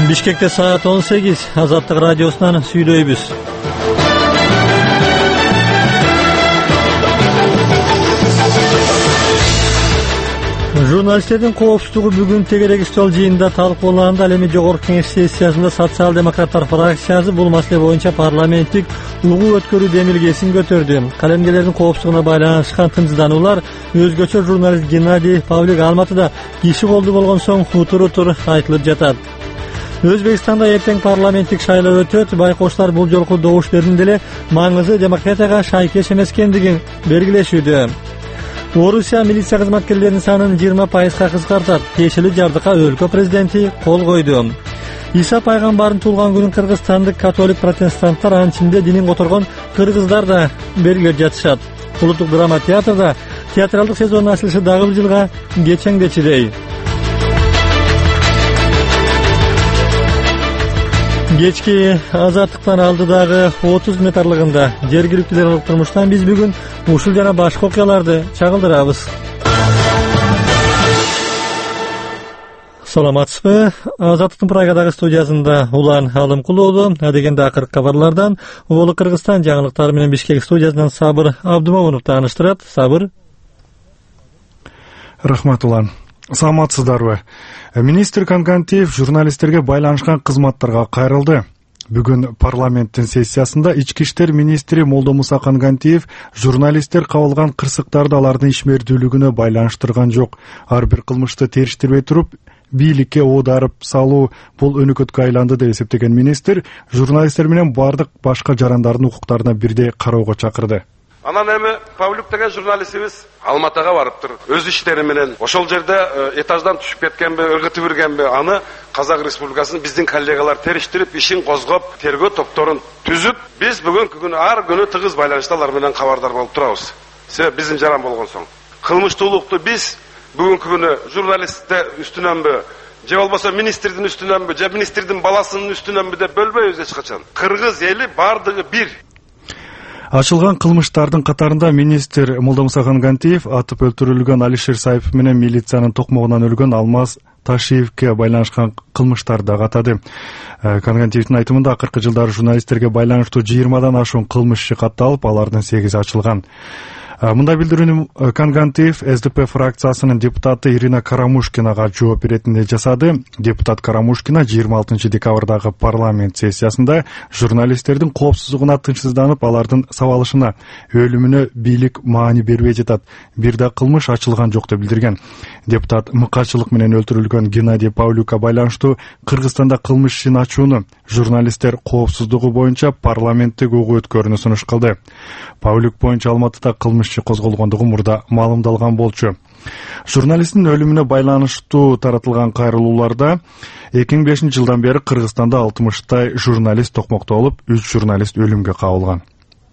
Бишкекте саат 18, Азаттык радиосунан сүйлөйбүз. Журналисттердин коопсуздугу бүгүн тегерек стол жыйынында талкууланды. Ал эми жогорку кеңеш сессиясында социал-демократтар фракциясы бул маселе боюнча парламенттик угуу өткөрүү демилгесин көтөрдү. Калемгерлердин коопсуздугуна байланышкан тынчсыздануулар өзгөчө журналист Геннадий Павлик Алматыда киши колду болгон соң утур айтылып жатат. Өзбекстанда эртең парламенттик шайлоо өтөт. Байкоочулар бул жолку добуш бердин деле маңызы демократияга шайкеш эмескендигин белгилешүүдө. Орусия милиция кызматкерлеринин санын 20%га кыскартат. Тиешелүү жардыкка өлкө президенти кол койду. Иса пайгамбардын туулган күнүн кыргызстандык католик протестанттар, анын ичинде динин которгон кыргыздар да белгилеп жатышат. Улуттук драма театрда театралдык сезондун ачылышы дагы бир жылга кечеңдечидей. Кечки Азаттыктан алдыдагы 30 метрлыгында жергиликтүүлөр турмуштан биз бүгүн ушул жана башка окуяларды чагылдырабыз. Саламатсызбы? Азаттыктын Прагадагы студиясында Улан Алымкулуулу, адегенде акыркы кабарлардан Улуу Кыргызстан жаңылыктары менен Бишкек студиясынан Сабыр Абдумовунов тааныштырат. Сабыр. Рахмат, Улан. Саламатсыздарбы? Министр Кангантиев журналисттерге байланышкан кызматтарга кайрылды. Бүгүн парламенттин сессиясында ички иштер министри Молдомуса Кангантиев журналисттер кабылган кырсыктарды алардын ишмердүүлүгүнө байланыштырган жок. Ар бир кылмышты териштирбей туруп, бийликке оодарып салуу бул өнөкөткө айланды деп эсептеген министр журналисттер менен бардык башка жарандардын укуктарына бирдей кароого чакырды. Анан эми Павлик деген журналистибиз Алматыга барыптыр. Өз иштери менен ошол жерде этаждан түшүп кеткенби, ыргытып иргенби, аны Казак Республикасынын биздин коллегалар териштирип, ишин козгоп, тергөө топторун түзүп, биз бүгүнкү күнү ар күнү тыгыз байланышта алар менен кабардар болуп турабыз. Себеби биздин жаран болгон соң. Кылмыштуулукту биз бүгүнкү күнү журналистте үстүнөнбү, же болбосо министрдин үстүнөнбү, же министрдин баласынын үстүнөнбү деп бөлбөйбүз эч качан. Кыргыз эли бардыгы бир. Ачылган кылмыштардын катарында министр Молдомуса Кангантиев атып өлтүрүлгөн Алишер Саипов менен милициянын токмогунан өлгөн Алмаз Ташиевке байланышкан кылмыштарды да катады. Кангантиевдин айтымында акыркы жылдары журналисттерге байланыштуу 20дан ашуун кылмыш иши катталып, алардын 8 ачылган. Мындай билдирүүнү Кангантиев СДП фракциясынын депутаты Ирина Карамушкинага жооп беретиндей жасады. Депутат Карамушкина 26 декабрдагы парламент сессиясында журналисттердин коопсуздугуна тынчсызданып, алардын сабалышына, өлүмүнө бийлик маани бербей жатат. Бир да кылмыш ачылган жок деп билдирген. Депутат мыкачылык менен өлтүрүлгөн Геннадий Павликка байланыштуу Кыргызстанда кылмыш ишин ачууну журналисттер коопсуздугу боюнча парламенттик угуу өткөрүүнү сунуш кылды. Павлик боюнча Алматыда кылмыш козголгондугу мурда маалымдалган болчу. Журналисттин өлүмүнө байланыштуу таратылган кайрылууларда 2005 жылдан бери Кыргызстанда 60 журналист токмоктолуп, 3 журналист өлүмгө кабылган.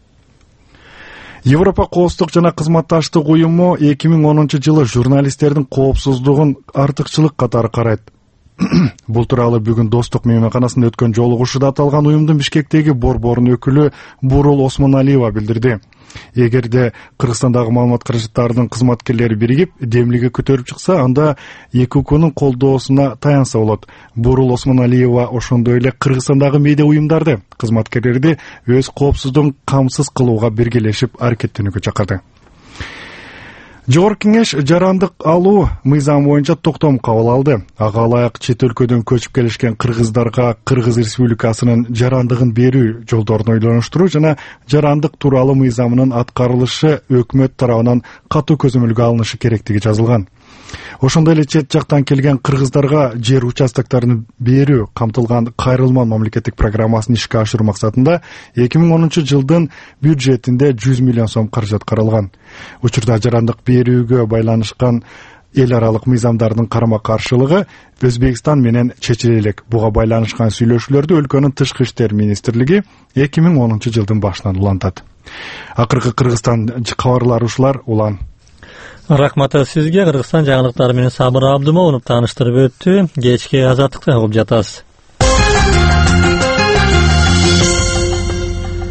Европа коопсуздук жана кызматташтык уюму 2010 жылы журналисттердин коопсуздугун артыкчылык катары карайт. Бул тууралуу бүгүн Достук мейманканасында өткөн жолугушууда аталган уюмдун Бишкектеги борборунун өкүлү Бурул Осмоналиева билдирди. Эгерде Кыргызстандагы маалымат каражаттарынын кызматкерлери биригип, демилге көтөрүп чыкса, анда ЭКУКнун колдоосуна таянса болот. Бурул Осмоналиева ошондой эле Кыргызстандагы медиа уюмдарды, кызматкерлерди өз коопсуздугун камсыз кылууга биргелешип аракеттенүүгө чакырды. Жогорку кеңеш жарандык алуу мыйзамы боюнча токтом кабыл алды. Ага ылайык чет өлкөдөн көчүп келишкен кыргыздарга Кыргыз Республикасынын жарандыгын берүү жолдорун ойлонуштуруу жана жарандык тууралуу мыйзамынын аткарылышы өкмөт тарабынан катуу көзөмөлгө алынышы керектиги жазылган. Ошондой эле чет жактан келген кыргыздарга жер участоктарын берүү камтылган Кайрылман мамлекеттик программасын ишке ашыруу максатында 2010 жылдын бюджетинде 100 миллион сом каражат каралган. Учурда жарандык берүүгө байланышкан эл аралык мыйзамдардын карама каршылыгы Өзбекстан менен чечиле элек. Буга байланышкан сүйлөшүүлөрдү өлкөнүн тышкы иштер министрлиги 2010 жылдын башынан улантат. Акыркы Кыргызстан кабарлары ушулар. Улан. Рахмат сизге. Кыргызстан жаңылыктары менен Сабыр Абдумовунов тааныштырып өттү. Кечки Азаттыкты угуп жатасыз.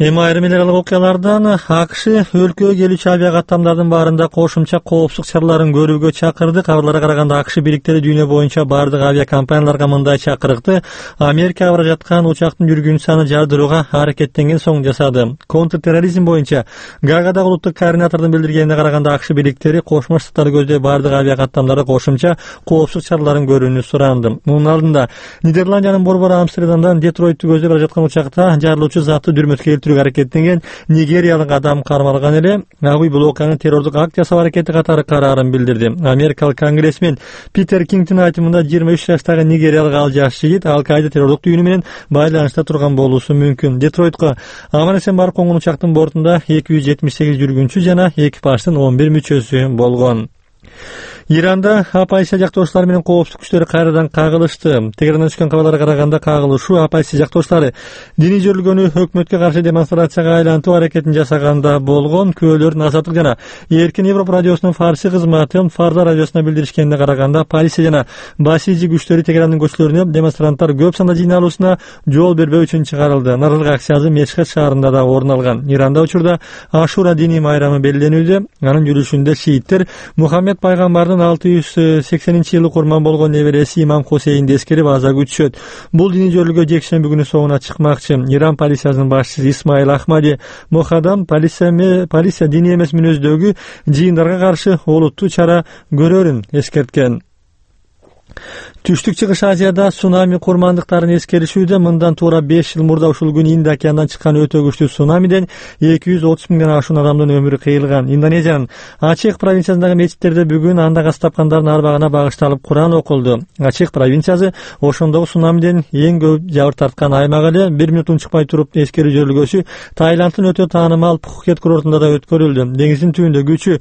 Эми айрым эле окуялардан АКШ өлкөгө келүүчү авиакаттамдардын баарында кошумча коопсуздук чараларын көрүүгө чакырды. Кабарларга караганда АКШ бириктери дүйнө боюнча бардык авиакомпанияларга мындай чакырыкты Америкага бара жаткан учактын жүргүн санын жардырууга аракеттенген соң жасады. Контртерроризм боюнча Гаагадагы улуттук координатордун билдиргенине караганда АКШ бириктери Кошмо Штаттарды көздөй бардык авиакаттамдарды кошумча коопсуздук чараларын көрүүнү суранды. Мунун алдында Нидерландиянын борбору Амстердамдан Детройтты көздөй бара жаткан учакта жарылуучу затты дүрмөткө келтирүүгө аракеттенген нигериялык адам кармалган эле. Агуй бул окуянын террордук акт жасоо аракети катары караарын билдирди. Америкалык конгрессмен Питер Кингтин айтымында 23 жаштагы нигериялык ал жаш жигит Ал-Каида террордук түйүнү менен байланышта турган болуусу мүмкүн. Детройтко аман-эсен барып конгон учактын бортунда 278 жүргүнчү жана экипаждын 11 мүчөсү болгон. Иранда оппозиция жактоочулары менен коопсуздук күчтөрү кайрадан кагылышты. Тегерандан түшкөн кабарларга караганда кагылышуу оппозиция жактоочулары диний жөрөлгөнү өкмөткө каршы демонстрацияга айлантуу аракетин жасаганда болгон. Күбөлөрдүн Азаттык жана Эркин Европа радиосунун фарси кызматы Фарда радиосуна билдиришкенине караганда полиция жана басижи күчтөрү Тегерандын көчөлөрүнө демонстранттар көп санда жыйналуусуна жол бербөө үчүн чыгарылды. Наразылык акциясы Мешхед шаарында да орун алган. Иранда учурда Ашура диний майрамы белгиленүүдө. Анын жүрүшүндө шииттер Мухаммед пайгамбардын 680-жылы курман болгон небереси Имам Хусейнди эскерип аза күтүшөт. Бул диний жөрөлгө жекшемби күнү соңуна чыкмакчы. Иран полициясынын башчысы Исмаил Ахмади Мохадам полиция диний эмес мүнөздөгү жыйындарга каршы олуттуу чара көрөрүн эскерткен. Түштүк Чыгыш Азияда цунами курмандыктарын эскеришүүдө. Мындан туура 5 жыл мурда ушул күнү Инд океандан чыккан өтө күчтүү цунамиден 230 миңден ашуун адамдын өмүрү кыйылган. Индонезиянын Ачех провинциясындагы мечиттерде бүгүн анда каз тапкандардын арбагына багышталып Куран окулду. Ачех провинциясы ошондогу цунамиден эң көп жабыр тарткан аймак эле. 1 минут унчукпай туруп эскерүү жөрөлгөсү Таиланддын өтө таанымал Пхукет курортунда да өткөрүлдү. Деңиздин түбүндө күчү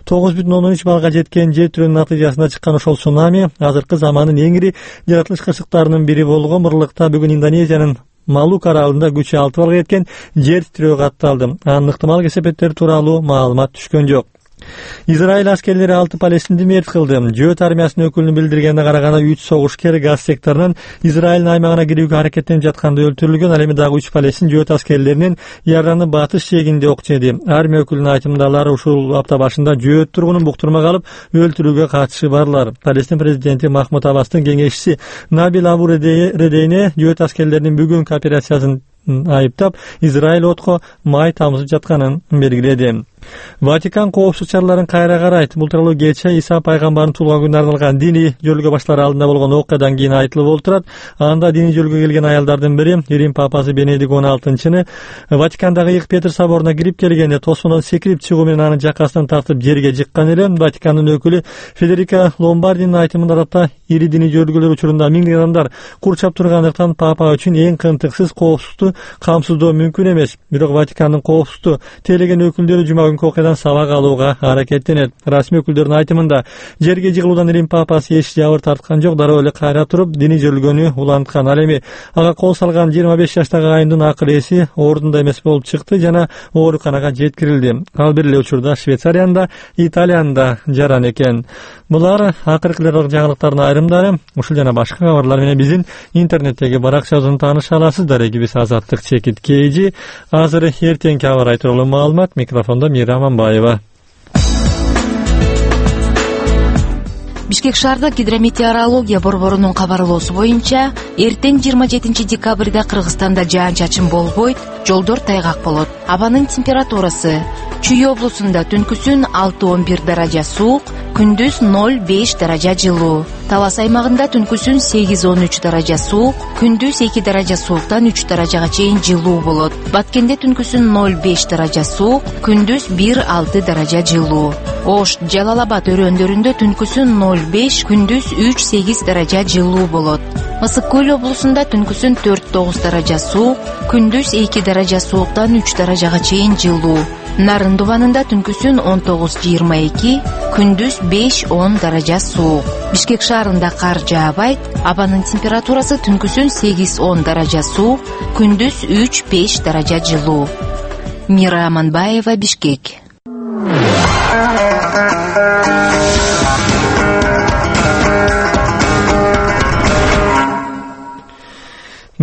9,13 балга жеткен жер тирөөнүн натыйжасында чыккан ошол цунами азыркы замандын эң ири жаратылыш кырсыктарынын бири болгон. Мурлыкта бүгүн Индонезиянын Малук аралында күчү 6 балга жеткен жер тирөө катталды. Анын ыктымал кесепеттери тууралуу маалымат түшкөн жок. Израиль аскерлери 6 палестинди мерт кылды. Жөөт армиясынын өкүлүнүн билдиргенине караганда 3 согушкер газ секторунан Израилдин аймагына кирүүгө аракеттенип жатканда өлтүрүлгөн. Ал эми дагы 3 палестин жөөт аскерлеринин Иордандын батыш жээгинде ок жеди. Армия өкүлүнүн айтымында алар ушул апта башында жөөт тургунун буктурмага алып өлтүрүүгө катышы барлар. Палестин президенти Махмуд Аббастын кеңешчиси Набил Абу Редейне жөөт аскерлеринин бүгүнкү операциясын айыптап, Израиль отко май тамызып жатканын белгиледи. Ватикан коопсуздук чараларын кайра карайт. Бул тууралуу кече Иса пайгамбардын туулган күнүнө арналган диний жөрөлгө башталары алдында болгон окуядан кийин айтылып олтурат. Анда диний жөрөлгө келген аялдардын бири Рим папасы Бенедикт 16-чыны Ватикандагы Ыйык Петр соборуна кирип келгенде тосмодон секирип чыгуу менен анын жакасынан тартып жерге жыккан эле. Ватикандын өкүлү Федерика Ломбардинин айтымында да ири диний жөрөлгөлөр учурунда миңдеген адамдар курчап тургандыктан папа үчүн эң кынтыксыз коопсуздукту камсыздоо мүмкүн эмес. Бирок Ватикандын коопсуздукту тейлеген өкүлдөрү жума күнкү окуядан сабак алууга аракеттенет. Расмий өкүлдөрдүн айтымында жерге жыгылуудан Рим папасы эч жабыр тарткан жок, дароо эле кайра туруп диний жөрөлгөнү уланткан. Ал эми ага кол салган 25 жаштагы айымдын акыл эси ордунда эмес болуп чыкты жана ооруканага жеткирилди. Ал бир эле учурда Швейцарияда, Италияда жаран экен. Булар акыркы жаңылыктардын айрымдары. Ушул жана башка кабарлар менен биздин интернеттеги баракчабыздан тааныша аласыздар. Экибиз Азаттык Чекит Кейжи. Азыр эртеңки аба ырайы тууралуу маалымат. Микрофондо Мирам Амбаева. Бишкек шаардык гидрометеорология борборунун кабарлоосу боюнча, эртең 27 декабрда Кыргызстанда жаан-чачын болбойт, жолдор тайгак болот. Абанын температурасы: Чүй облусунда түнкүсүн 6-11 даража суук, күндүз 0-5 даража жылуу. Талас аймагында түнкүсүн 8-13 даража суук, күндүз 2 даража сууктан 3 даражага чейин жылуу болот. Баткенде түнкүсүн 0-5 даража суук, күндүз 1-6 даража жылуу. Ош, Жалал-Абад өрөөндөрүндө түнкүсүн 0-5, күндүз 3-8 даража жылуу болот. Мысык Көл облусунда түнкүсүн 4-9 даража суук, күндүз 2 даража сууктан 3 даражага чейин жылуу. Нарын Дубанында түнкүсүн 19-22, күндүз 5-10 даража суук. Бишкек шаарында кар жаабайт, абанын температурасы түнкүсүн 8-10 даража суук, күндүз 3-5 даража жылуу. Мира Аманбаева, Бишкек.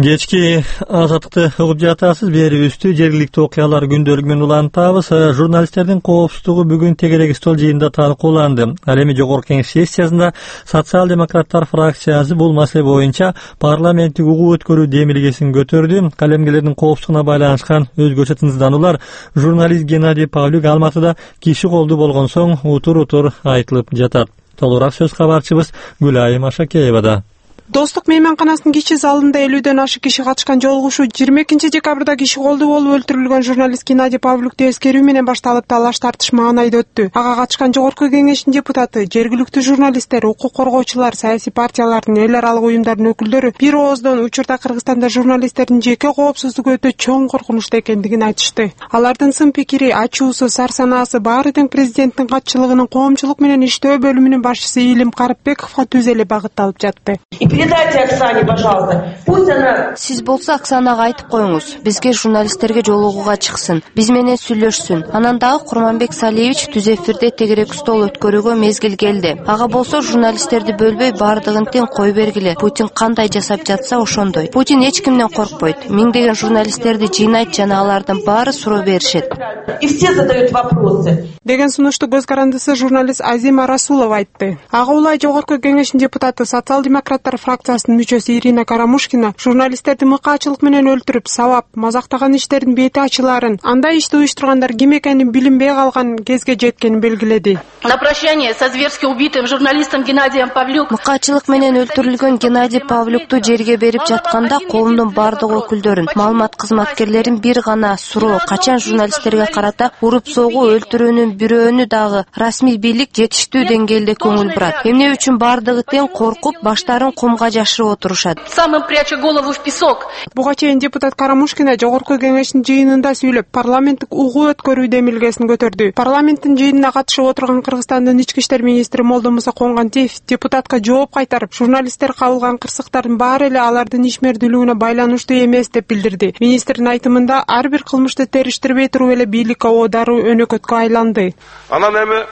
Кечки азаттыкты угуп жатасыз. Берибизди жергиликтүү окуялар күндөлүгү менен улантабыз. Журналисттердин коопсуздугу бүгүн тегерек стол жыйынында талкууланды. Ал эми жогорку кеңеш сессиясында социал-демократтар фракциясы бул маселе боюнча парламенттик угуу өткөрүү демилгесин көтөрдү. Калемгерлердин коопсуздугуна байланышкан өзгөчө тынчсыздануулар журналист Геннадий Павлюк Алматыда киши колду болгон соң утур айтылып жатат. Толугураак сөз кабарчыбыз Гүлайым Ашакеевада. Достук мейманканасынын кичи залында 50ден ашык киши катышкан жолугушуу 22-декабрда киши колду болуп өлтүрүлгөн журналист Геннадий Павлюкту эскерүү менен башталып, талаш тартыш маанайда өттү. Ага катышкан жогорку кеңештин депутаты, жергиликтүү журналисттер, укук коргоочулар, саясий партиялардын, эл аралык уюмдардын өкүлдөрү бир ооздон учурда Кыргызстанда журналисттердин жеке коопсуздугу өтө чоң коркунучта экендигин айтышты. Алардын сын пикири, ачуусу, сар санаасы баары тең президенттин катчылыгынын коомчулук менен иштөө бөлүмүнүн башчысы Илим Карыпбековго түз эле багытталып жатты. Передайте Оксане, пожалуйста. Пусть она... Сиз болсо Оксанага айтып коюңуз, бизге журналисттерге жолугууга чыксын, биз менен сүйлөшсүн. Анан дагы Курманбек Салиевич түз эфирде тегерек стол өткөрүүгө мезгил келди. Ага болсо журналисттерди бөлбөй баардыгын тең кой бергиле. Путин кандай жасап жатса ошондой. Путин эч кимден коркпойт. Миңдеген журналисттерди жыйнайт жана алардын баары суроо беришет. И все задают вопросы. Деген сунушту көз карандысы журналист Азима Расулова айтты. Ага улай жогорку кеңештин депутаты, социал-демократтар фракциясынын мүчөсү Ирина Карамушкина журналисттерди мыкаачылык менен өлтүрүп, сабап, мазактаган иштердин бети ачыларын, андай ишти уюштургандар ким экенин билинбей калган кезге жеткенин белгиледи. На прощание со зверски убитым журналистом Геннадием Павлюк. Мыкаачылык менен өлтүрүлгөн Геннадий Павлюкту жерге берип жатканда коомдун бардык өкүлдөрүн, маалымат кызматкерлерин бир гана суроо: качан журналисттерге карата уруп согуу, өлтүрүүнүн бирөөнү дагы расмий бийлик жетиштүү деңгээлде көңүл бурат. Эмне үчүн бардыгы тең коркуп, баштарын кумга жашырып отурушат? Самым пряча голову в песок. Буга чейин депутат Карамушкина жогорку кеңештин жыйынында сүйлөп, парламенттик угуу өткөрүү демилгесин көтөрдү. Парламенттин жыйынына катышып отурган Кыргызстандын ички иштер министри Молдомуса Конгантиев депутатка жооп кайтарып, журналисттер кабылган кырсыктардын баары эле алардын ишмердүүлүгүнө байланыштуу эмес деп билдирди. Министрдин айтымында ар бир кылмышты териштирбей туруп эле бийликке о дароо өнөкөткө айланды. Анан эми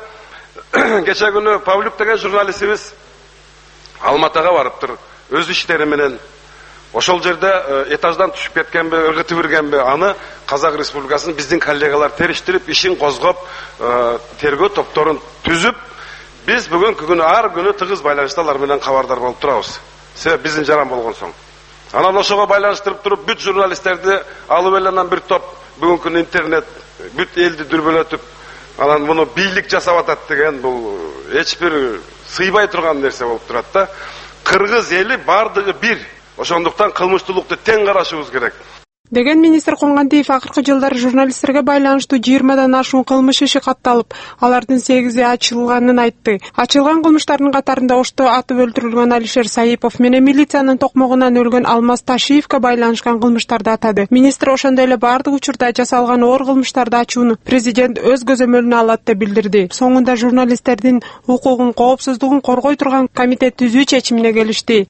кече күнү Павлюк деген журналистибиз Алматыга барыптыр. Өз иштери менен ошол жерде этаждан түшүп кеткенби, ыргытып жүргенби, аны Казак Республикасынын биздин коллегалар териштирип, ишин козгоп, тергөө топторун түзүп, биз бүгүнкү күнү ар күнү тыгыз байланышта алар менен кабардар болуп турабыз. Себеп биздин жаран болгон соң. Анан ошого байланыштырып туруп, бүт журналисттерди алып эле анан бир топ бүгүнкү күнү интернет бүт элди дүрбөлөтүп, анан муну бийлик жасап атат деген бул эч бир сыйбай турган нерсе болуп турат да. Кыргыз эли бардыгы бир. Ошондуктан кылмыштуулукту тең карашыбыз керек. Деген министр Конгантиев акыркы жылдары журналисттерге байланыштуу 20дан ашуун кылмыш иши катталып, алардын 8и ачылганын айтты. Ачылган кылмыштардын катарында ошто атып өлтүрүлгөн Алишер Саипов менен милициянын токмогунан өлгөн Алмаз Ташиевке байланышкан кылмыштарды атады. Министр ошондой эле бардык учурда жасалган оор кылмыштарды ачууну президент өз көзөмөлүнө алат деп билдирди. Соңунда журналисттердин укугун, коопсуздугун коргой турган комитет түзүү чечимине келишти.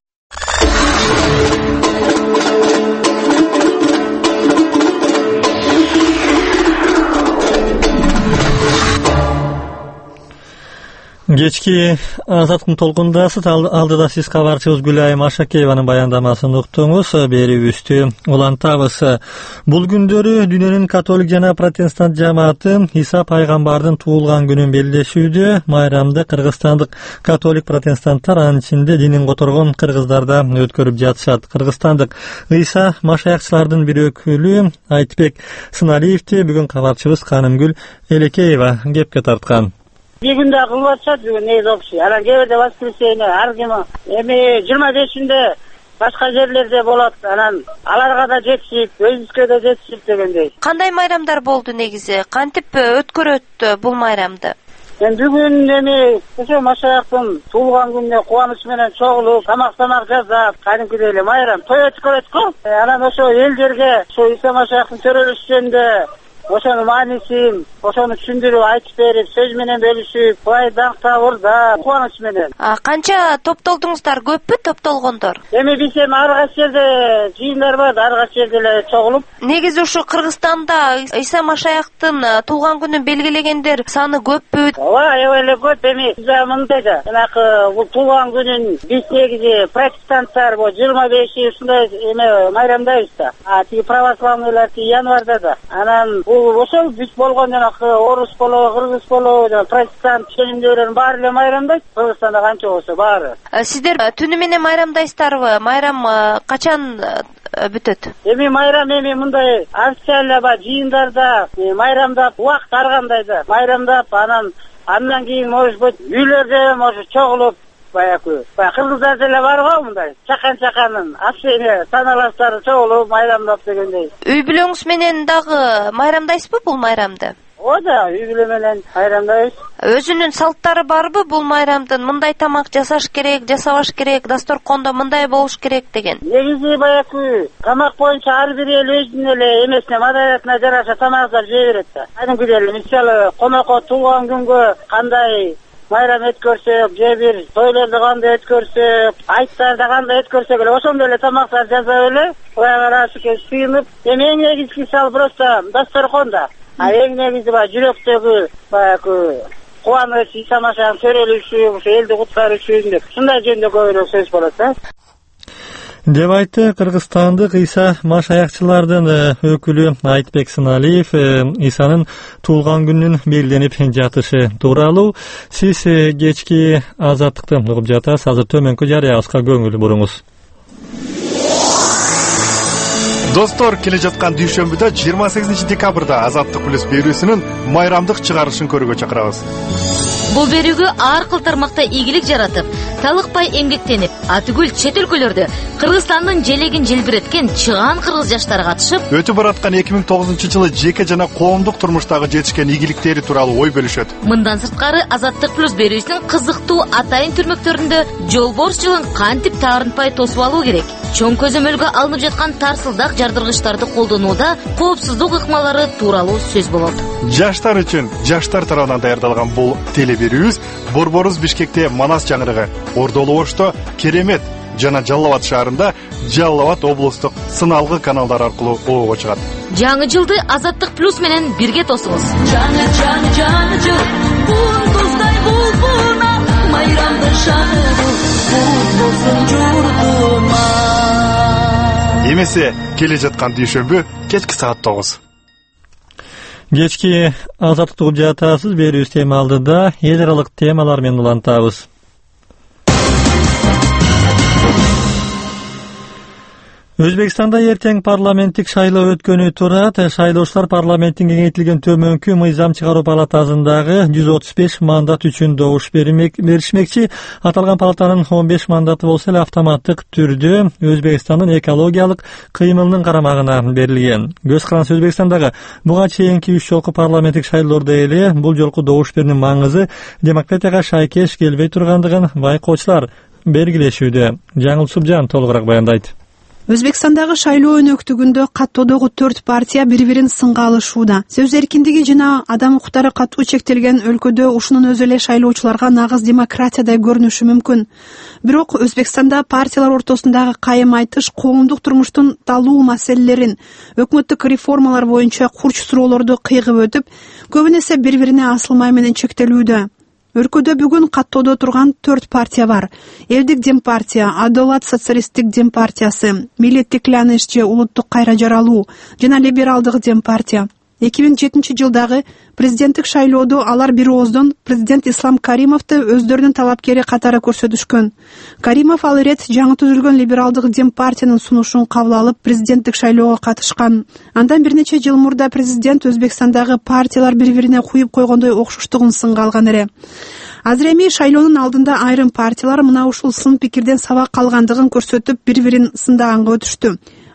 Кечки азаттыктын толкундасыз. Алдыда сиз кабарчыбыз Гүлайым Ашакееванын баяндамасын уктуңуз. Берүүбүздү улантабыз. Бул күндөрү дүйнөнүн католик жана протестант жамааты Иса пайгамбардын туулган күнүн белгилешүүдө. Майрамды кыргызстандык католик протестанттар, анын ичинде динин которгон кыргыздар да өткөрүп жатышат. Кыргызстандык Иса машаякчылардын бир өкүлү Айтбек Сыналиевди бүгүн кабарчыбыз Канымгүл Элекеева кепке тарткан. Bir günde akıl başladı bugün neydi o kişi. Alan gevede vaskresiyene her gün emi 25'inde başka yerlerde bolat. Anan alarga da жетишип, өзүбүзгө да жетишип дегендей. Кандай майрамдар болду негизи? Кантип өткөрөттү бул майрамды? Бүгүн эми ошо машаяктын туулган күнүнө кубаныч менен чогулуп, тамак жасап, кадимкидей эле майрам той өткөрөт го. Анан ошо элдерге ошо Иса машаяктын төрөлүшүндө ошонун маанисин, ошону түшүндүрүп айтып берип, сөз менен бөлүшүп, бай даңктабырда кубаныч менен. Канча топтолдуңуздар, көппү топтолгондор? Эми биз ар кайсы жерде жыйындар бар, ар кайсы жерде эле чогулуп. Негизи ушу Кыргызстанда Иса Машаяктын туулган күнүн белгилегендер саны көппү? Ооба, аябай эле көп. Эми биз мындай да, жанакы бул туулган күнүн биз негизи протестанттар 25 ушундай эме майрамдайбыз да. Тиги православныйлар январда да. Анан ошол биз болгон жанакы орус болобу, кыргыз болобу, протестант ченемдүүлөрдүн баары эле майрамдайт. Кыргызстанда канча болсо баары. Сиздер түнү менен майрамдайсыздарбы? Майрам качан бүтөт? Эми майрам мындай официально жыйындарда майрамдап, убакыт ар кандай да. Майрамдап, андан кийин может быть үйлөрдө может чогулуп баягы кыргыздар деле бар го мындай чакан-чаканын общение саналаштары чогулуп майрамдап дегендей. Үй бүлөңүз менен дагы майрамдайсызбы бул майрамды? Ооба, үй бүлө менен майрамдайбыз. Өзүнүн салттары барбы бул майрамдын? Мындай тамак жасаш керек, жасабаш керек, дасторкондо мындай болуш керек деген. Негизи баягы тамак боюнча ар бир эл өзүнүн эле эмесине, маданиятына жараша тамактар жей берет да. Кадимкидей эле мисалы конокко туулган күнгө кандай майрам өткөрсөк, же бир тойлорду кандай өткөрсөк, айттарда кандай өткөрсөк эле ошондой эле тамактар жасап эле Кудайга ырайымы сыйынып, эң негизгиси ал просто дасторконда. Эң негизи жүрөктөгү баягы кубаныч, Иса Машаяктын төрөлүшү, ушу элди куткарышы деп ушундай жөнүндө көбүрөөк сөз болот да. Деп айтты кыргызстандык Иса Машаякчылардын өкүлү Айтбек Сыналиев Исанын туулган күнүнүн белгиленип жатышы тууралуу. Сиз кечки Азаттыкты угуп жатасыз. Азыр төмөнкү жарыябызга көңүл буруңуз. Достор, келе жаткан дүйшөмбүдө 28 декабрда Азаттык плюс берүүсүнүн майрамдык чыгарылышын көрүүгө чакырабыз. Бул берүүгө ар кыл тармакта ийгилик жаратып, талыкпай эмгектенип, атүгүл чет өлкөлөрдө Кыргызстандын желегин желбиреткен чыгаан кыргыз жаштары катышып, өтүп бараткан 2009-жылы жеке жана коомдук турмуштагы жетишкен ийгиликтери тууралуу ой бөлүшөт. Мындан сырткары Азаттык плюс берүүсүнүн кызыктуу атайын түрмөктөрүндө жолборс жылын кантип таарынтпай тосуп алуу керек, чоң көзөмөлгө алынып жаткан тарсылдак жардыргычтарды колдонууда коопсуздук ыкмалары тууралуу сөз болот. Жаштар үчүн жаштар тарабынан даярдалган бул телеберүүбүз Борборус Бишкекте Манас жаңырыгы, Ордолу Ошто Керемет жана Жалал Абад шаарында Жалал Абад облустук сыналгы каналдар аркылуу оого чыгат. Жаңы жылды Азаттык плюс менен бирге тосуңуз. Жаңы жыл, кундуздай булбуна, майрамдын шаңы, болсун журтума. Эмесе келе жаткан дүйшөмбү кечки саат 9. Кечки Азаттыкты угуп жатасыз. Берүүбүз тема алдыда эл аралык темалар менен улантабыз. Өзбекстанда эртең парламенттик шайлоо өткөнү турат. Шайлоочулар парламенттин кеңейтилген төмөнкү мыйзам чыгаруу палатасындагы 135 мандат үчүн добуш беришмекчи. Аталган палатанын 15 мандаты болсо эле автоматтык түрдө Өзбекстандын экологиялык кыймылынын карамагына берилген. Көз карансы Өзбекстандагы буга чейинки 3 жолку парламенттик шайлоодо эле бул жолку добуш берүүнүн маңызы демократияга шайкеш келбей тургандыгын байкоочулар белгилешүүдө. Жаңыл Субжан толугураак баяндайт. Өзбекстандагы шайлоо өнөктүгүндө каттоодогу 4 партия бири-бирин сынга алышууда. Сөз эркиндиги жана адам укуктары катуу чектелген өлкөдө ушунун өзү эле шайлоочуларга нагыз демократиядай көрүнүшү мүмкүн. Бирок Өзбекстанда партиялар ортосундагы кайым айтыш коомдук турмуштун талуу маселелерин, өкмөттүк реформалар боюнча курч суроолорду кыйгып өтүп, көбүн эсе бири-бирине асылмай менен чектелүүдө. Өлкөдө бүгүн каттоодо турган 4 партия бар. Элдик дем партия, Адолат социалисттик дем партиясы, Миллеттик Кланыш же улуттук кайра жаралуу жана либералдык дем партия. 2007-жылдагы президенттик шайлоодо алар бир ооздон президент Ислам Каримовду өздөрүнүн талапкери катары көрсөтүшкөн. Каримов ал ирет жаңы түзүлгөн либералдык дем партиянын сунушун кабыл алып президенттик шайлоого катышкан. Андан бир нече жыл мурда президент Өзбекстандагы партиялар бири-бирине куюп койгондой окшоштугун сынга алган эле. Азыр эми шайлоонун алдында айрым партиялар мына ушул сын пикирден сабак алгандыгын көрсөтүп, бири-бирин сындаганга өтүштү.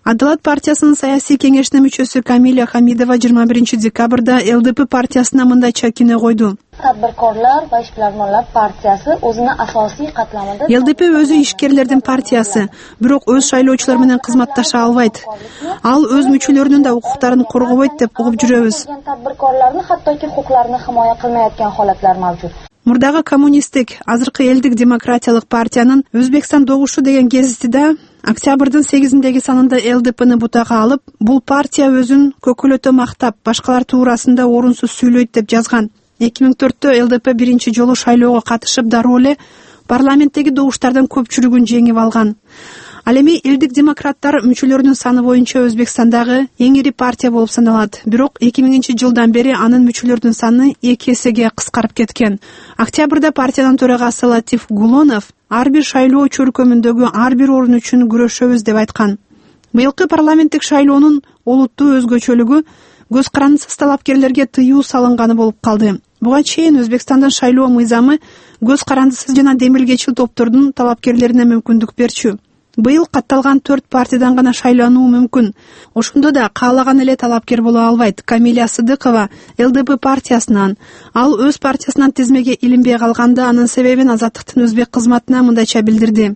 Адалат партиясынын саясий кеңешинин мүчөсү Камиля Хамидова 21 декабрда ЛДП партиясына мындайча күнөө койду. Tadbirkorlar va ishbilarmonlar partiyasi o'zini asosiy qatlamida ЛДП өзү ишкерлердин партиясы, бирок өз шайлоочулар менен кызматташа албайт. Ал өз мүчөлөрүнүн да укуктарын коргобойт деп угуп жүрөбүз. Tadbirkorlarni hattoki huquqlarini himoya qilmayotgan holatlar mavjud. Мурдагы коммунисттик, азыркы элдик демократиялык партиянын Өзбекстан добушу деген гезитиде октябрдын 8-деги санында ЛДПны бутага алып, бул партия өзүн көкөлөтө мактап, башкалар туурасында орунсуз сүйлөйт деп жазган. 2004-тө ЛДП биринчи жолу шайлоого катышып, дароо эле парламенттеги добуштардын көпчүлүгүн жеңип алган. Ал эми элдик демократтар мүчөлөрүнүн саны боюнча Өзбекстандагы эң ири партия болуп саналат. Бирок 2000-жылдан бери анын мүчөлөрүнүн саны 2 эсеге кыскарып кеткен. Октябрда партиянын төрагасы Латиф Гулонов ар бир шайлоо чөркөмүндөгү ар бир орун үчүн күрөшөбүз деп айткан. Быйылкы парламенттик шайлоонун олуттуу өзгөчөлүгү көз карандысыз талапкерлерге тыюу салынганы болуп калды. Буга чейин Өзбекстандын шайлоо мыйзамы көз карандысыз жана демилгечил топтордун талапкерлерине мүмкүндүк берчү. Быйыл катталган 4 партиядан гана шайлануу мүмкүн. Ошондо да каалаган эле талапкер боло албайт. Камиля Сыдыкова ЛДП партиясынан, ал өз партиясынан тизмеге илинбей калганда анын себебин Азаттыктын өзбек кызматына мындайча билдирди.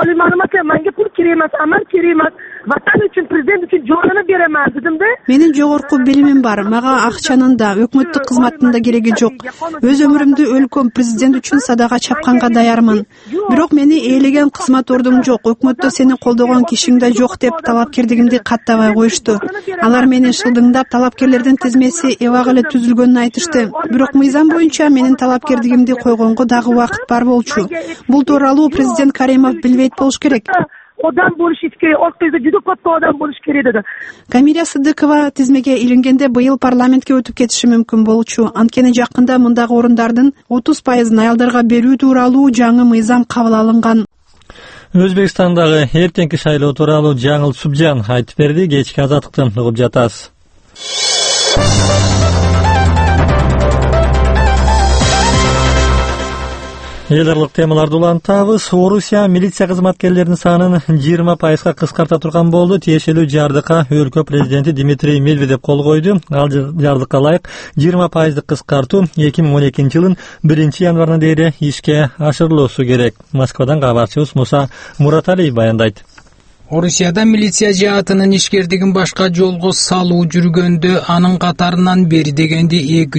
Menga pul kerak emas, amal kerak emas. Vatan uchun, prezident uchun jonini beraman dedim-da. Менин жогорку билимим бар. Мага акчанын да, өкмөттүк кызматтын да кереги жок. Өз өмүрүмдү өлкөм, президент үчүн садага чапканга даярмын. Бирок мени ээлеген кызмат ордуң жок, өкмөттө сени колдогон кишиң да жок деп талапкерлигимди каттабай коюшту. Алар мени шылдыңдап, талапкерлердин тизмеси эбак эле түзүлгөнүн айтышты. Бирок мыйзам боюнча менин талапкерлигимди койгонго дагы убакыт бар болчу. Бул тууралуу президент Каримов билбейт болуш керек. Odam bo'lishi kerak, orqangizda juda katta odam bo'lishi kerak dedi. Камиля Сыдыкова тизмеге илингенде быйыл парламентке өтүп кетиши мүмкүн болчу. Анткени жакында мындагы орундардын 30% аялдарга берүү тууралуу жаңы мыйзам кабыл алынган. Өзбекстандагы эртеңки шайлоо тууралуу Жаңыл Субжан айтып берди. Кечки Азаттыктан угуп жатасыз. Эл аралык темаларды улантабыз. Орусия милиция кызматкерлеринин санын 20%га кыскарта турган болду. Тиешелүү жардыкка өлкө президенти Дмитрий Медведев кол койду. Ал жардыкка ылайык 20%дык кыскартуу 2012-жылдын 1-январына дейин ишке ашырылуусу керек. Москвадан кабарчыбыз Муса Мураталиев баяндайт. Орусияда милиция жаатынын ишкердигин башка жолго салуу жүргөндө анын катарынан бери дегенде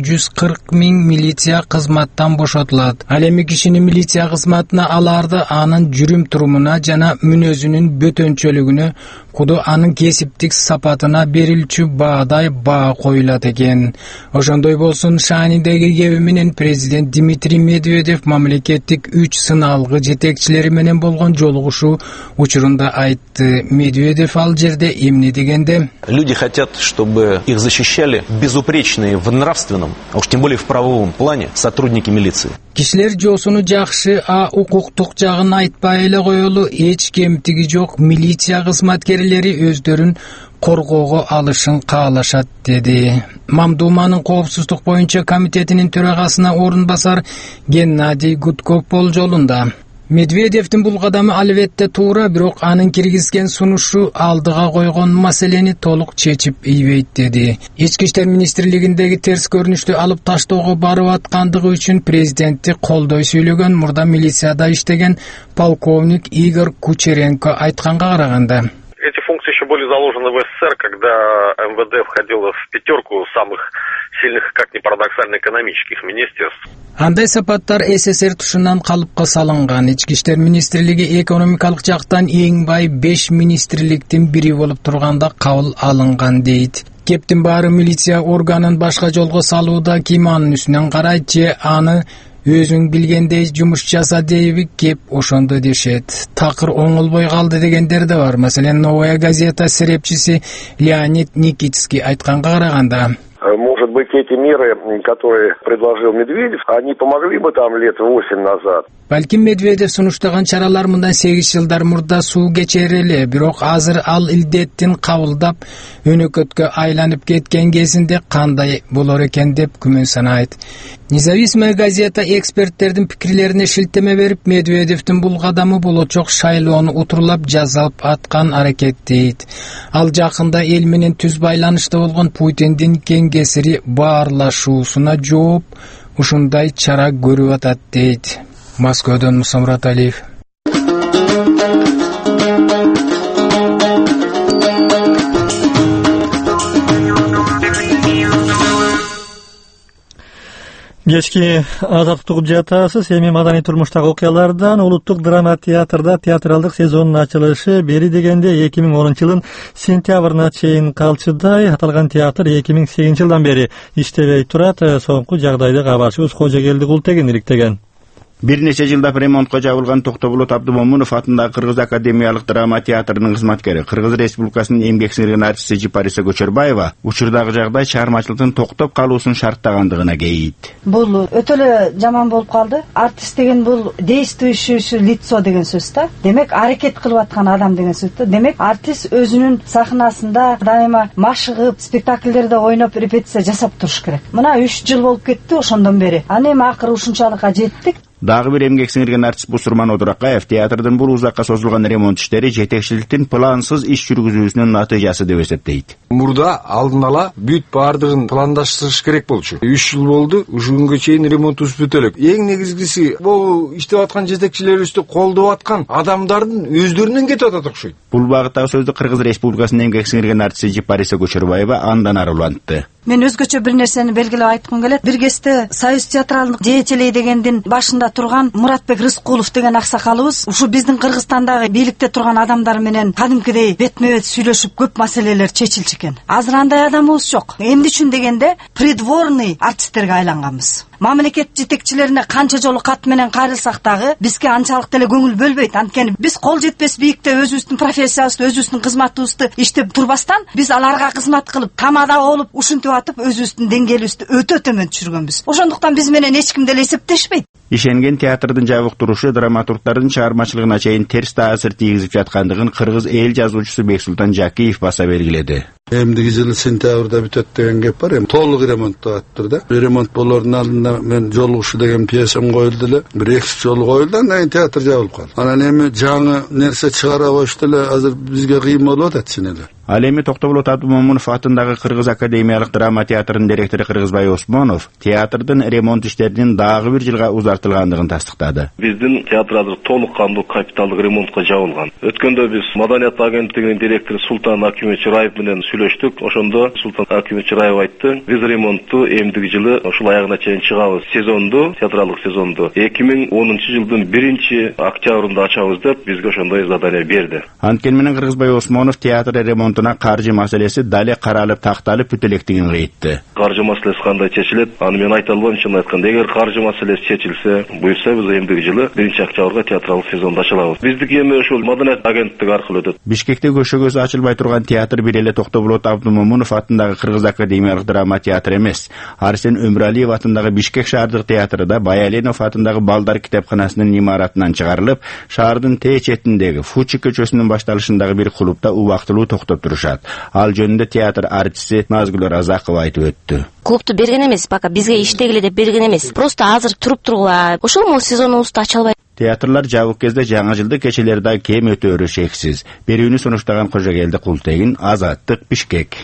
240 000 милиция кызматтан бошотулат. Ал эми кишини милиция кызматына аларды анын жүрүм турумуна жана мүнөзүнүн бөтөнчөлүгүнө куду анын кесиптик сапатына берилчү баадай баа коюлат экен. Ошондой болсун шаанидеги кеби менен президент Дмитрий Медведев мамлекеттик 3 сыналгы жетекчилери менен болгон жолугушуу учурунда айтты. Медведев ал жерде эмне дегенде: Люди хотят, чтобы их защищали безупречные в нравственном, а уж тем более в правовом плане сотрудники милиции. Кишилер жоосуну жакшы, а укуктук жагын айтпай эле коелу, эч кемтиги жок милиция кызматкерлери өздөрүн коргоого алышын каалашат деди. Мамдуманын коопсуздук боюнча комитетинин төрагасына орун басар Геннадий Гудков болжолунда. Медведевдин бул кадамы албетте туура, бирок анын киргизген сунушу алдыга койгон маселени толук чечип ийбейт деди. Ички иштер министрлигиндеги терс көрүнүштү алып таштоого барып аткандыгы үчүн президентти колдой сүйлөгөн мурда милицияда иштеген полковник Игорь Кучеренко айтканга караганда: Эти функции еще были заложены в СССР, когда МВД входило в 5 самых сильных, как ни парадоксально, экономических министерств. Андай сапаттар СССР тушунан калыпка салынган. Ички иштер министрлиги экономикалык жактан эң бай 5 министрликтин бири болуп турганда кабыл алынган дейт. Кептин баары милиция органын башка жолго салууда ким анын үстүнөн карайт же аны өзүң билгендей жумуш жаса дейби, кеп ошондо дешет. Такыр оңолбой калды дегендер да бар. Маселен, Новая газета серепчиси Леонид Никитский айтканга караганда: Может быть, эти меры, которые предложил Медведев, они помогли бы там лет 8 назад. Балким Медведев сунуштаган чаралар мындан 8 жылдар мурда суу кечер эле, бирок азыр ал илдеттин кабылдап өнөкөткө айланып кеткен кезинде кандай болор экен деп күмөн санайт. Независимая газета эксперттердин пикирлерине шилтеме берип, Медведевдин бул кадамы болочок шайлоону утурлап жазалып аткан аракет дейт. Ал жакында эл менен түз байланышта болгон Путиндин кеңесири баарлашуусуна жооп ушундай чара көрүп атат дейт. Москвадан Мусамрат Алиев. Кечки азаттык жатасыз. Эми маданий турмуштагы окуялардан улуттук драма театрда театралдык сезондун ачылышы бери дегенде 2010-жылдын сентябрына чейин калчыдай. Аталган театр 2008-жылдан бери иштебей турат. Соңку жагдайды кабарчыбыз Кожогелди Култеген иликтеген. Bir neçe жылдап ремонтко жабылган Токтоболот Абдумомунов атындагы Кыргыз академиялык драма театрынын кызматкери, Кыргыз Республикасынын эмгек сиңирген артисти Жипариса Көчөрбаева учурдагы жагдай чыгармачылыктын токтоп калуусун шарттагандыгына кейит. Бул өтө эле жаман болуп калды. Артист деген бул действующее лицо деген сөз да. Демек аракет кылып аткан адам деген сөз да. Демек артист өзүнүн сахнасында дайыма машыгып, спектакльдерде ойноп, репетиция жасап туруш керек. Мына 3 жыл болуп кетти ошондон бери. Аны эми акыры ушунчалыкка жеттик. Дагы бир эмгек сиңирген артист Бусурман Одуракаев театрдын бул узакка созулган ремонт иштери жетекчиликтин плансыз иш жүргүзүүсүнүн натыйжасы деп эсептейт. Мурда алдын ала бүт бардыгын пландаштырыш керек болчу. 3 жыл болду, ушул күнгө чейин ремонтубуз бүтө элек. Эң негизгиси бул иштеп аткан жетекчилерибизди колдоп аткан адамдардын өздөрүнөн кетип атат окшойт. Бул багыттагы сөздү Кыргыз Республикасынын эмгек сиңирген артисти Жипариса Көчөрбаева андан ары улантты. Мен өзгөчө бир нерсени белгилеп айткым келет. Бир кезде Союз театралдык деятелей дегендин башында турган Муратбек Рыскулов деген аксакалыбыз ушу биздин Кыргызстандагы бийликте турган адамдар менен кадимкидей бетме-бет сүйлөшүп көп маселелер чечилчү экен. Азыр андай адамыбыз жок. Эмне үчүн дегенде придворный артисттерге айланганбыз. Мамлекет жетекчилерине канча жолу кат менен кайрылсак дагы бизге анчалык деле көңүл бөлбөйт. Анткени биз кол жетпес бийикте өзүбүздүн профессиябызды, өзүбүздүн кызматыбызды иштеп турбастан биз аларга кызмат кылып, тамада болуп, ушинтип атып өзүбүздүн деңгээлибизди өтө төмөн түшүргөнбүз. Ошондуктан биз менен эч ким деле эсептешпейт. Ишенген театрдын жабык турушу драматургдардын чыгармачылыгына чейин терс таасир тийгизип жаткандыгын кыргыз эл жазуучусу Бексултан Жакиев баса белгиледи. Эмдиги жылы сентябрда бүтөт деген кеп бар. Толук ремонттоп аттыр да. Ремонт болордун алдында мен Жолугушу деген пьесам коюлду эле. 1-2 жолу коюлду, андан кийин театр жабылып калды. Анан эми жаңы нерсе чыгара коюшту эле, азыр бизге кыйын болуп атат чын эле. Ал эми Токтоболот Абдумомунов атындагы Кыргыз академиялык драма театрынын директору Кыргызбай Осмонов театрдын ремонт иштеринин дагы 1 жылга узартылгандыгын тастыктады. Биздин театр азыр толук кандуу капиталдык ремонтко жабылган. Өткөндө биз Маданият агенттигинин директору Султан Акимович Чыраев менен сүйлөштүк. Ошондо Султан Акимович Чыраев айтты, биз ремонтту эмдиги жылы ушул аягына чейин чыгабыз. Сезонду, театралдык сезонду 2010-жылдын 1-октябрында ачабыз деп бизге ошондой задание берди. Анткени менен Кыргызбай Осмонов театр ремонтуна каржы маселеси дале каралып такталып бүтө электигин айтты. Каржы маселеси кандай чечилет? Аны мен айта албайм, чын айтканда. Эгер каржы маселеси чечилсе, буйрса биз эмдиги жылы 1-октябрга театралдык сезонду ачалабыз. Биздики эми ушул Маданият агенттиги аркылуу өтөт. Бишкекте көшөгөзү ачылбай турган театр бир эле Токтоболот Абдумомунов атындагы Кыргыз академиялык драма театры эмес. Арсен Өмүралиев атындагы Бишкек шаардык театры да Баяленов атындагы Балдар китепканасынын имаратынан чыгарылып, шаардын тээ четиндеги Фучи көчөсүнүн башталышындагы бир клубда убактылуу токтоп турушат. Ал жөнүндө театр артисти Назгүл Разакова айтып өттү. Клубту берген эмес, пока бизге иштегиле деп берген эмес. Просто азыр туруп тургула. Ошол могу сезонубузду ача албайт. Театрлар жабык кезде жаңы жылдык кечелерде кем өтөөрү шексиз. Берүүнү сунуштаган Кожогелди Култегин, Азаттык, Бишкек.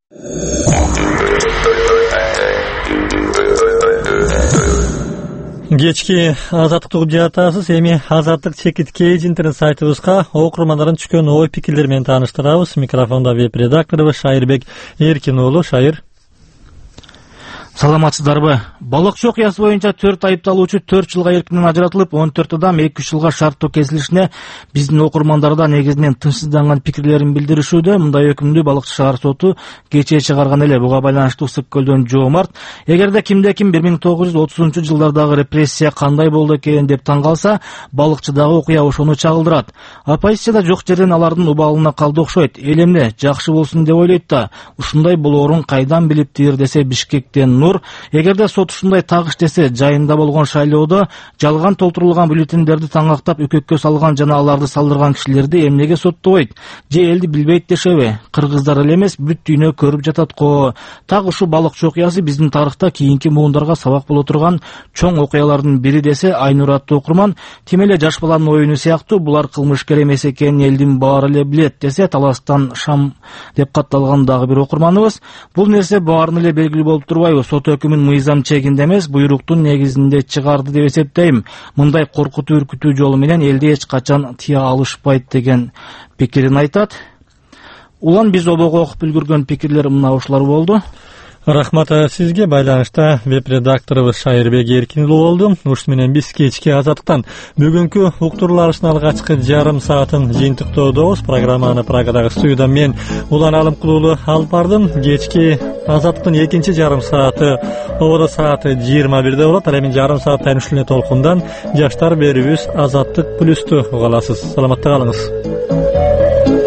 Кечки азаттык угуп жатасыз. Эми Азаттык чекиткей интернет сайтыбызга окурмандардын түшкөн ой пикирлери менен тааныштырабыз. Микрофондо веб-редакторубуз Шайырбек Эркин уулу. Шайыр. Саламатсыздарбы? Балыкчы окуясы боюнча 4 айыпталуучу 4 жылга эркинен ажыратылып, 14 адам 2 жылга шарттуу кесилишине биздин окурмандар да негизинен тынчсызданган пикирлерин билдиришүүдө. Мындай өкүмдү Балыкчы шаар соту кечээ чыгарган эле. Буга байланыштуу Ысык көлдөн Жоомарт эгерде кимде-ким 1930-жылдардагы репрессия кандай болду экен деп таң калса, балыкчыдагы окуя ошону чагылдырат. Оппозицияда жок жерден алардын убалына калды окшойт. Эл эмне жакшы болсун деп ойлойт да, ушундай болоорун кайдан билиптир десе Бишкектен Нур, эгерде сот ушундай так иштесе, жайында болгон шайлоодо жалган толтурулган бюллетендерди таңактап үкөккө салган жана аларды салдырган кишилерди эмнеге соттобойт? Же элди билбейт дешеби? Кыргыздар эле эмес, бүт дүйнө көрүп жатат го. Так ушу балыкчы окуясы биздин тарыхта кийинки муундарга сабак боло турган чоң окуялардын бири десе Айнур аттуу окурман, тим эле жаш баланын оюну сыяктуу булар кылмышкер эмес экенин элдин баары эле билет десе Таластан Шам деп катталган дагы бир окурманыбыз. Бул нерсе баарын эле белгилүү болуп турбайбы? Сот өкүмүн мыйзам чегинде эмес, буйруктун негизинде чыгарды деп эсептейм. Мындай коркутуу үркүтүү жолу менен элди эч качан тыя алышпайт деген пикирин айтат. Улан биз обого окуп үлгүргөн пикирлер мына ушулар болду. Рахмат сизге. Байланышта веб-редакторубуз Шайырбек Эркин болду. Ушу менен биз кечки Азаттыктан бүгүнкү уктурууларыбыздын алгачкы жарым саатын жыйынтыктоодобуз. Программаны Прагадагы студиядан мен Улан Алымкулуулу алып бардым. Кечки Азаттыктын экинчи жарым сааты ободо сааты 21-де болот. Ал эми жарым сааттан ушул толкундан жаштар берүүбүз Азаттык плюсту уга аласыз. Саламатта калыңыз.